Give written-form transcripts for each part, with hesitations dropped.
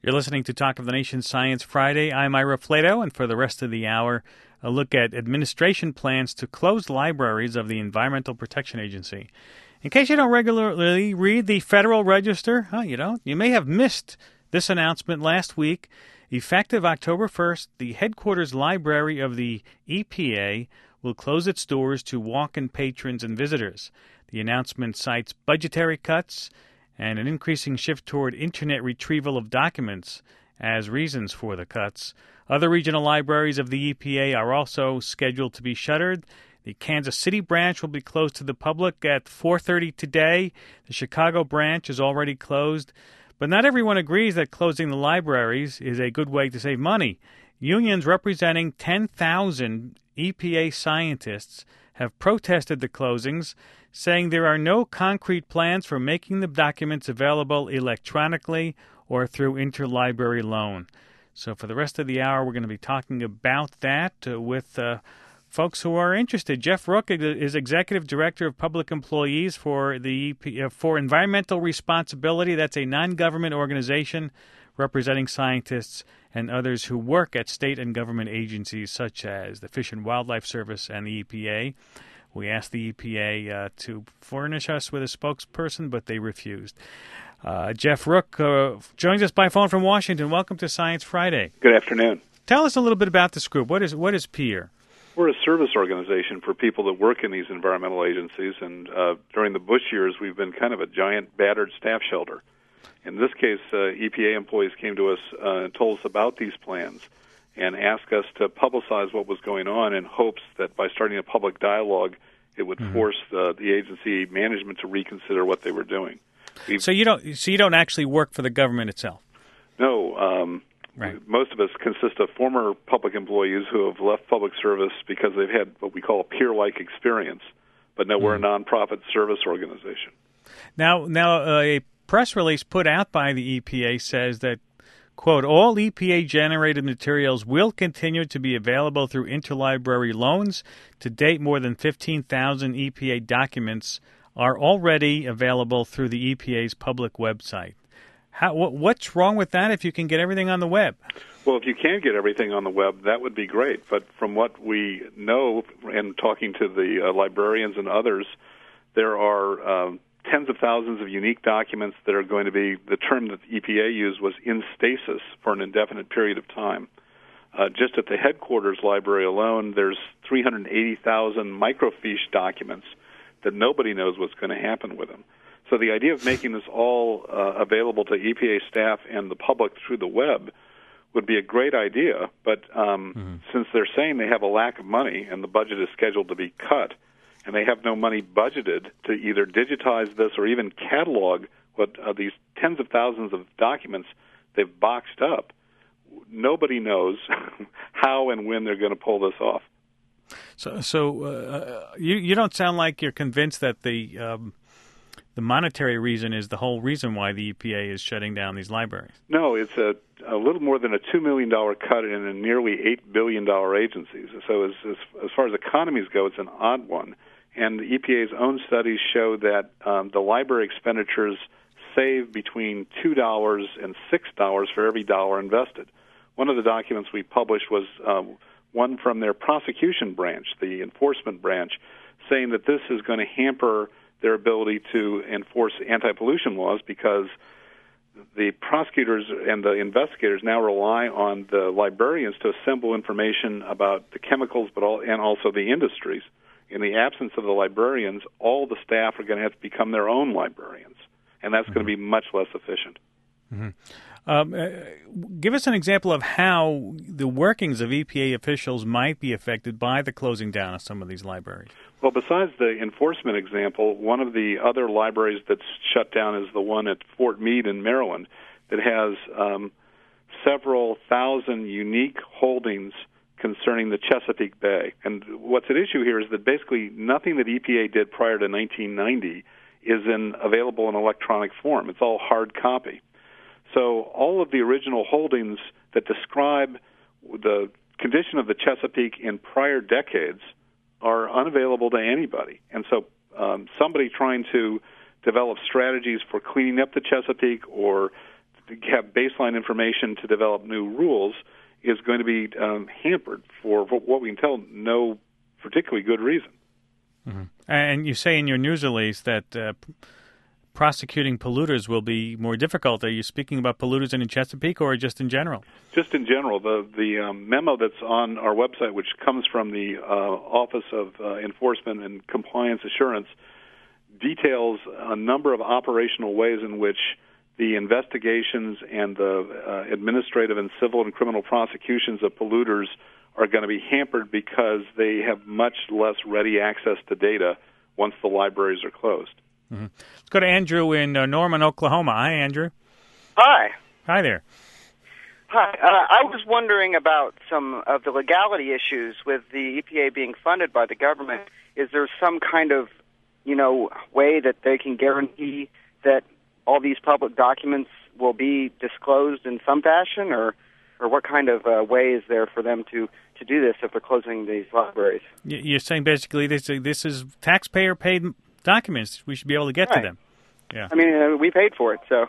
You're listening to Talk of the Nation Science Friday. I'm Ira Flato, and for the rest of the hour, a look at administration plans to close libraries of the Environmental Protection Agency. In case you don't regularly read the Federal Register, you may have missed this announcement last week. Effective October 1st, the headquarters library of the EPA will close its doors to walk-in patrons and visitors. The announcement cites budgetary cuts and an increasing shift toward internet retrieval of documents as reasons for the cuts. Other regional libraries of the EPA are also scheduled to be shuttered. The Kansas City branch will be closed to the public at 4:30 today. The Chicago branch is already closed. But not everyone agrees that closing the libraries is a good way to save money. Unions representing 10,000 EPA scientists have protested the closings, saying there are no concrete plans for making the documents available electronically or through interlibrary loan. So for the rest of the hour, we're going to be talking about that with folks who are interested. Jeff Rook is Executive Director of Public Employees for the for Environmental Responsibility. That's a non-government organization representing scientists and others who work at state and government agencies such as the Fish and Wildlife Service and the EPA. We asked the EPA to furnish us with a spokesperson, but they refused. Jeff Rook joins us by phone from Washington. Welcome to Science Friday. Good afternoon. Tell us a little bit about this group. What is PEER? We're a service organization for people that work in these environmental agencies, and during the Bush years, we've been kind of a giant battered staff shelter. In this case, EPA employees came to us and told us about these plans and asked us to publicize what was going on in hopes that by starting a public dialogue, it would force the agency management to reconsider what they were doing. So you don't actually work for the government itself? No. Right. Most of us consist of former public employees who have left public service because they've had what we call a peer-like experience. But no, we're a nonprofit service organization. Now, a press release put out by the EPA says that, quote, all EPA-generated materials will continue to be available through interlibrary loans. To date, more than 15,000 EPA documents are already available through the EPA's public website. What's wrong with that if you can get everything on the web? Well, if you can get everything on the web, that would be great. But from what we know, and talking to the librarians and others, there are tens of thousands of unique documents that are going to be, the term that the EPA used was in stasis for an indefinite period of time. Just at the headquarters library alone, there's 380,000 microfiche documents that nobody knows what's going to happen with them. So the idea of making this all available to EPA staff and the public through the web would be a great idea, but since they're saying they have a lack of money and the budget is scheduled to be cut, and they have no money budgeted to either digitize this or even catalog what these tens of thousands of documents they've boxed up, nobody knows how and when they're going to pull this off. So you don't sound like you're convinced that the monetary reason is the whole reason why the EPA is shutting down these libraries. No, it's a little more than a $2 million cut in a nearly $8 billion agency. So as far as economies go, it's an odd one. And the EPA's own studies show that the library expenditures save between $2 and $6 for every dollar invested. One of the documents we published was one from their prosecution branch, the enforcement branch, saying that this is going to hamper their ability to enforce anti-pollution laws because the prosecutors and the investigators now rely on the librarians to assemble information about the chemicals and also the industries. In the absence of the librarians, all the staff are going to have to become their own librarians, and that's going to be much less efficient. Give us an example of how the workings of EPA officials might be affected by the closing down of some of these libraries. Well, besides the enforcement example, one of the other libraries that's shut down is the one at Fort Meade in Maryland that has several thousand unique holdings concerning the Chesapeake Bay. And what's at issue here is that basically nothing that EPA did prior to 1990 is available in electronic form. It's all hard copy. So all of the original holdings that describe the condition of the Chesapeake in prior decades are unavailable to anybody. And so somebody trying to develop strategies for cleaning up the Chesapeake or have baseline information to develop new rules is going to be hampered for what we can tell no particularly good reason. Mm-hmm. And you say in your news release that prosecuting polluters will be more difficult. Are you speaking about polluters in Chesapeake or just in general? Just in general. The memo that's on our website, which comes from the Office of Enforcement and Compliance Assurance, details a number of operational ways in which the investigations and the administrative and civil and criminal prosecutions of polluters are going to be hampered because they have much less ready access to data once the libraries are closed. Mm-hmm. Let's go to Andrew in Norman, Oklahoma. Hi, Andrew. Hi. Hi there. Hi. I was wondering about some of the legality issues with the EPA being funded by the government. Is there some kind of, way that they can guarantee that all these public documents will be disclosed in some fashion, or what kind of way is there for them to do this if they're closing these libraries? You're saying basically this is taxpayer-paid documents. We should be able to get to them. Yeah. I mean, we paid for it, so.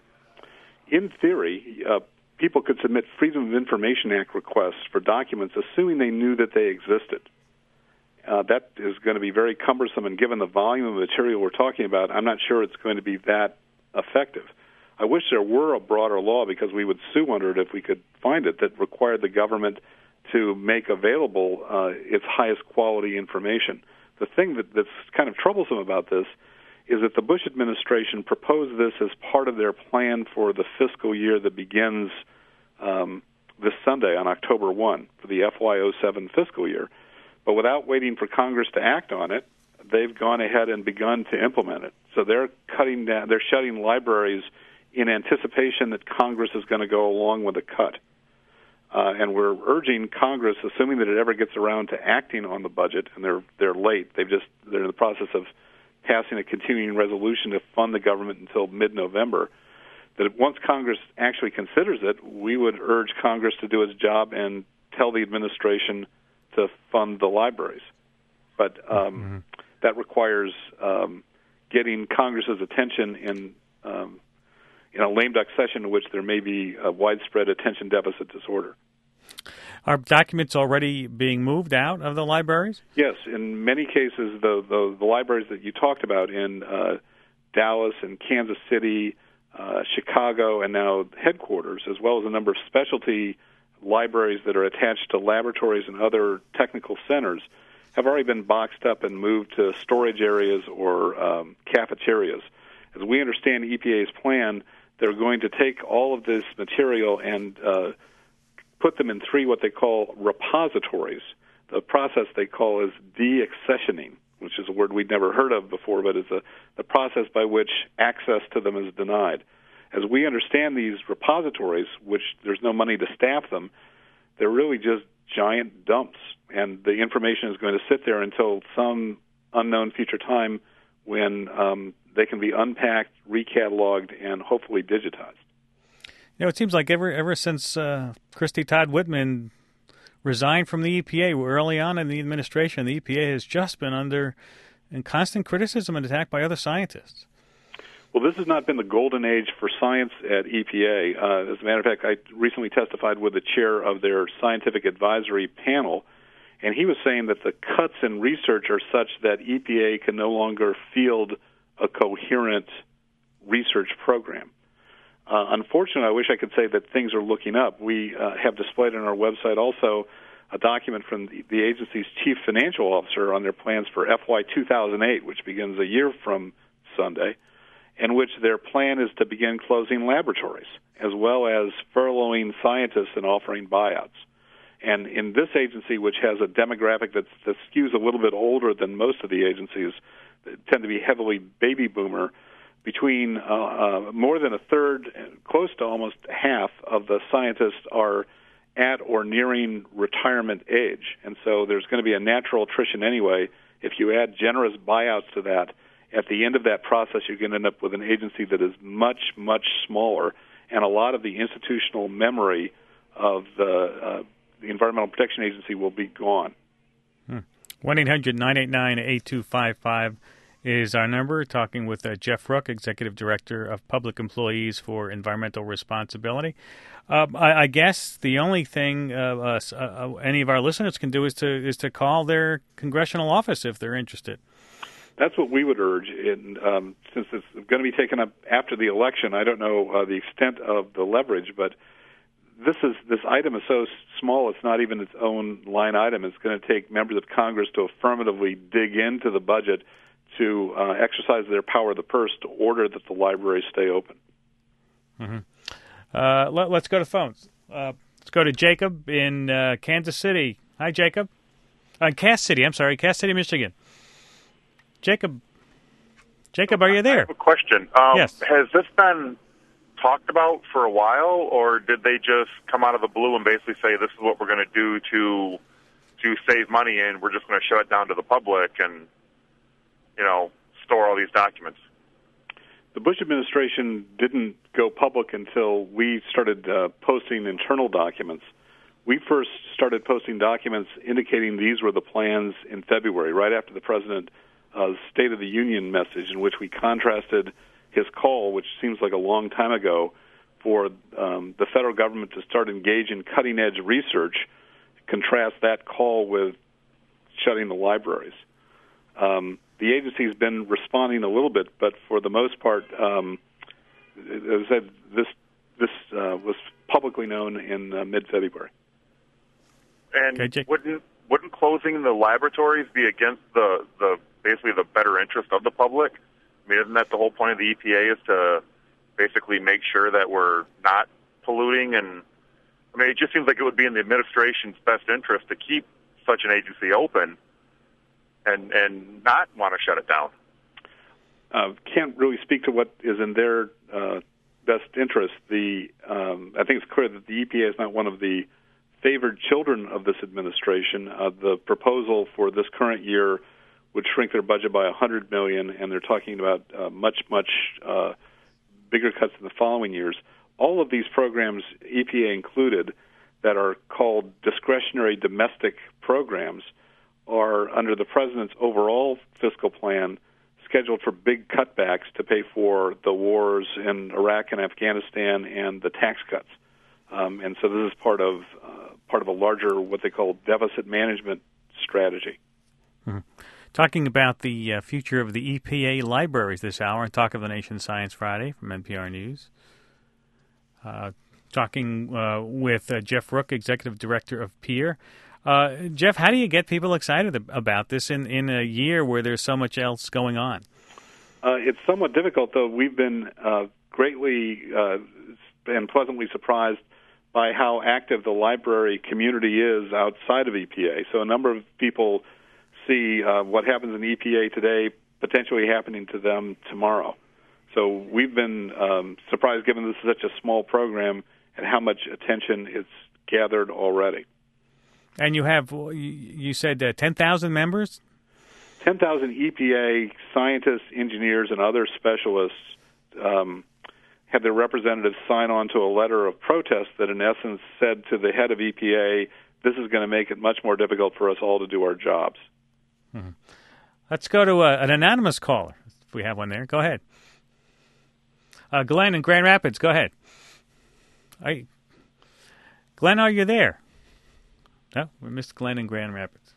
In theory, people could submit Freedom of Information Act requests for documents assuming they knew that they existed. That is going to be very cumbersome, and given the volume of material we're talking about, I'm not sure it's going to be that effective. I wish there were a broader law, because we would sue under it if we could find it, that required the government to make available its highest quality information. The thing that's kind of troublesome about this is that the Bush administration proposed this as part of their plan for the fiscal year that begins this Sunday on October 1 for the FY07 fiscal year. But without waiting for Congress to act on it, they've gone ahead and begun to implement it. So they're shutting libraries in anticipation that Congress is going to go along with the cut. And we're urging Congress, assuming that it ever gets around to acting on the budget, and they're late. They're in the process of passing a continuing resolution to fund the government until mid-November. That once Congress actually considers it, we would urge Congress to do its job and tell the administration to fund the libraries. But that requires getting Congress's attention in a lame duck session in which there may be a widespread attention deficit disorder. Are documents already being moved out of the libraries? Yes. In many cases, the libraries that you talked about in Dallas and Kansas City, Chicago, and now headquarters, as well as a number of specialty libraries that are attached to laboratories and other technical centers, have already been boxed up and moved to storage areas or cafeterias. As we understand EPA's plan, they're going to take all of this material and put them in three what they call repositories. The process they call is de-accessioning, which is a word we'd never heard of before, but is the process by which access to them is denied. As we understand these repositories, which there's no money to staff them, they're really just giant dumps, and the information is going to sit there until some unknown future time when they can be unpacked, recatalogued, and hopefully digitized. It seems like ever since Christy Todd Whitman resigned from the EPA early on in the administration, the EPA has just been under constant criticism and attack by other scientists. Well, this has not been the golden age for science at EPA. As a matter of fact, I recently testified with the chair of their scientific advisory panel, and he was saying that the cuts in research are such that EPA can no longer field a coherent research program. Unfortunately, I wish I could say that things are looking up. We have displayed on our website also a document from the agency's chief financial officer on their plans for FY 2008, which begins a year from Sunday, in which their plan is to begin closing laboratories, as well as furloughing scientists and offering buyouts. And in this agency, which has a demographic that skews a little bit older than most of the agencies, that tend to be heavily baby boomer, between more than a third, close to almost half of the scientists are at or nearing retirement age. And so there's going to be a natural attrition anyway. If you add generous buyouts to that, at the end of that process, you're going to end up with an agency that is much, much smaller, and a lot of the institutional memory of the Environmental Protection Agency will be gone. 1-800-989-8255 is our number. Talking with Jeff Rook, Executive Director of Public Employees for Environmental Responsibility. I guess the only thing any of our listeners can do is to call their congressional office if they're interested. That's what we would urge. Since it's going to be taken up after the election, I don't know the extent of the leverage, but this item is so small it's not even its own line item. It's going to take members of Congress to affirmatively dig into the budget to exercise their power of the purse to order that the libraries stay open. Mm-hmm. Let's go to phones. Let's go to Jacob in Kansas City. Hi, Jacob. Cass City, Michigan. Jacob, are you there? I have a question. Yes. Has this been talked about for a while, or did they just come out of the blue and basically say this is what we're going to do to save money, and we're just going to shut it down to the public and, store all these documents? The Bush administration didn't go public until we started posting internal documents. We first started posting documents indicating these were the plans in February, right after the President's State of the Union message, in which we contrasted his call, which seems like a long time ago, for the federal government to start engaging cutting-edge research, contrast that call with shutting the libraries. The agency's been responding a little bit, but for the most part, as I said, this was publicly known in mid-February. And wouldn't closing the laboratories be against the basically the better interest of the public? I mean, isn't that the whole point of the EPA, is to basically make sure that we're not polluting? And I mean, it just seems like it would be in the administration's best interest to keep such an agency open and not want to shut it down. Can't really speak to what is in their best interest. I think it's clear that the EPA is not one of the favored children of this administration. The proposal for this current year would shrink their budget by $100 million, and they're talking about much bigger cuts in the following years. All of these programs, EPA included, that are called discretionary domestic programs, are under the President's overall fiscal plan scheduled for big cutbacks to pay for the wars in Iraq and Afghanistan and the tax cuts. And so this is part of a larger, what they call, deficit management strategy. Mm-hmm. Talking about the future of the EPA libraries this hour, and Talk of the Nation Science Friday from NPR News. Talking with Jeff Rook, Executive Director of PEER. Jeff, how do you get people excited about this in a year where there's so much else going on? It's somewhat difficult, though. We've been greatly and pleasantly surprised by how active the library community is outside of EPA. So a number of people see what happens in EPA today potentially happening to them tomorrow. So we've been surprised, given this is such a small program, and how much attention it's gathered already. And you said 10,000 members? 10,000 EPA scientists, engineers, and other specialists had their representatives sign on to a letter of protest that, in essence, said to the head of EPA, this is going to make it much more difficult for us all to do our jobs. Mm-hmm. Let's go to an anonymous caller, if we have one there. Go ahead. Glenn in Grand Rapids, go ahead. Glenn, are you there? No, we missed Glenn in Grand Rapids.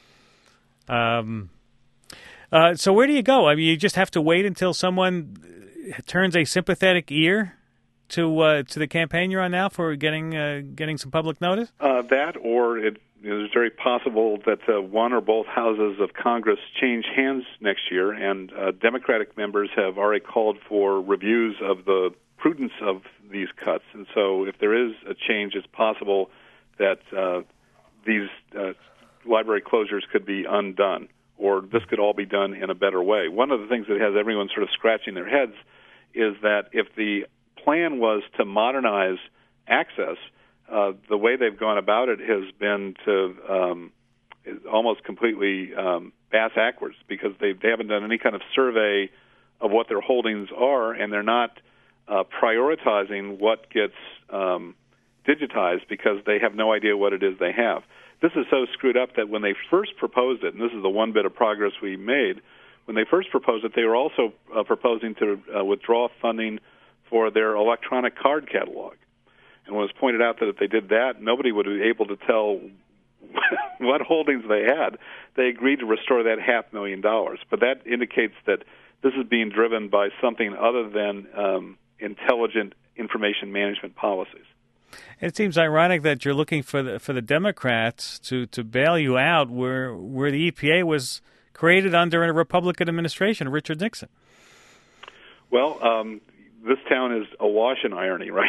So where do you go? I mean, you just have to wait until someone turns a sympathetic ear to the campaign you're on now for getting some public notice? That, or it's very possible that one or both houses of Congress change hands next year, and Democratic members have already called for reviews of the prudence of these cuts. And so if there is a change, it's possible that these library closures could be undone, or this could all be done in a better way. One of the things that has everyone sort of scratching their heads is that if the plan was to modernize access, the way they've gone about it has been to almost completely bass-backwards, because they haven't done any kind of survey of what their holdings are, and they're not prioritizing what gets digitized because they have no idea what it is they have. This is so screwed up that when they first proposed it, and this is the one bit of progress we made, when they first proposed it, they were also proposing to withdraw funding for their electronic card catalog. And when it was pointed out that if they did that, nobody would be able to tell what holdings they had, they agreed to restore that $500,000. But that indicates that this is being driven by something other than intelligent information management policies. It seems ironic that you're looking for the Democrats to bail you out where the EPA was created under a Republican administration, Richard Nixon. Well, this town is awash in irony right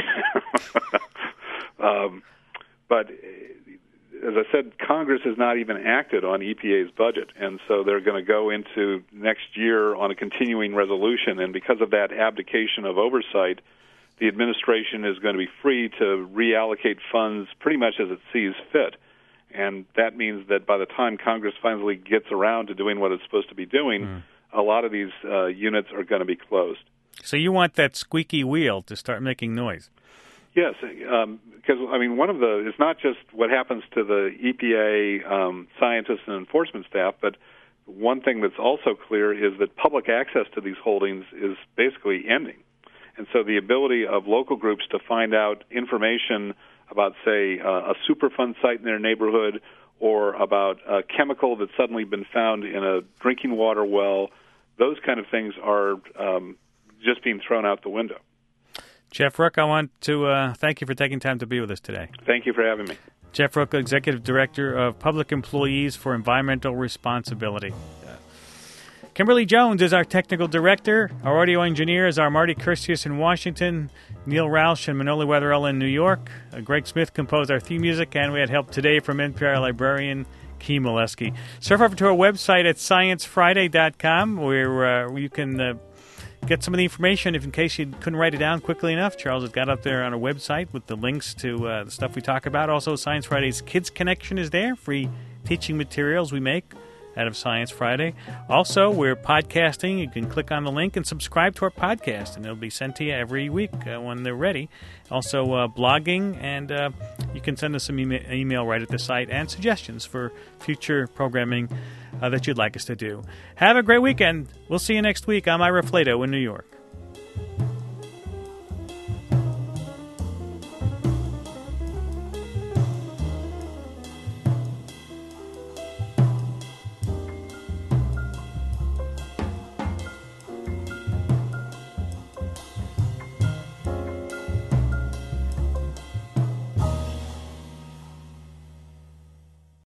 now. But as I said, Congress has not even acted on EPA's budget, and so they're going to go into next year on a continuing resolution, and because of that abdication of oversight, the administration is going to be free to reallocate funds pretty much as it sees fit. And that means that by the time Congress finally gets around to doing what it's supposed to be doing, a lot of these units are going to be closed. So you want that squeaky wheel to start making noise? Yes, because, one of it's not just what happens to the EPA scientists and enforcement staff, but one thing that's also clear is that public access to these holdings is basically ending. And so the ability of local groups to find out information about, say, a Superfund site in their neighborhood or about a chemical that's suddenly been found in a drinking water well, those kind of things are just being thrown out the window. Jeff Rook, I want to thank you for taking time to be with us today. Thank you for having me. Jeff Rook, Executive Director of Public Employees for Environmental Responsibility. Kimberly Jones is our technical director. Our audio engineer is our Marty Curcius in Washington, Neil Roush and Manoli Weatherell in New York. Greg Smith composed our theme music, and we had help today from NPR librarian Key Molesky. Surf over to our website at sciencefriday.com, where you can get some of the information in case you couldn't write it down quickly enough. Charles has got up there on our website with the links to the stuff we talk about. Also, Science Friday's Kids Connection is there, free teaching materials we make out of Science Friday. Also, we're podcasting. You can click on the link and subscribe to our podcast, and it'll be sent to you every week when they're ready. Also, blogging, and you can send us some email right at the site and suggestions for future programming that you'd like us to do. Have a great weekend. We'll see you next week. I'm Ira Flato in New York.